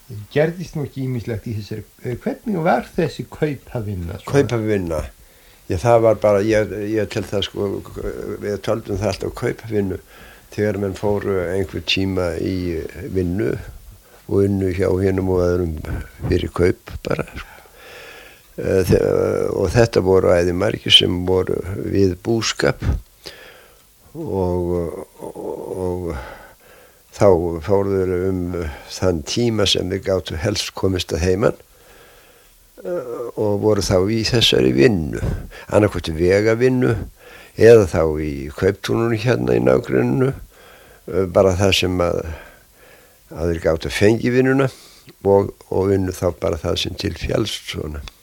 gerðist nú ekki ýmislegt í þessari, hvernig var þessi kaupavinna? Kaupavinna, já það var bara, ég til það sko, við töldum það alltaf kaupavinnu þegar menn fóru einhver tíma í vinnu og unnu hjá hinum og öðrum fyrir kaup bara. Og þetta voru æði margir sem voru við búskap og þá fóruður þann tíma sem við gátu helst komist að heiman og voru þá í þessari vinnu, annarkvort vegavinnu eða þá í kauptúnunum hérna í nágrenninu, bara það sem að þeir gátu að fengi vinnuna og unnu þá bara það sem til fjálst svona.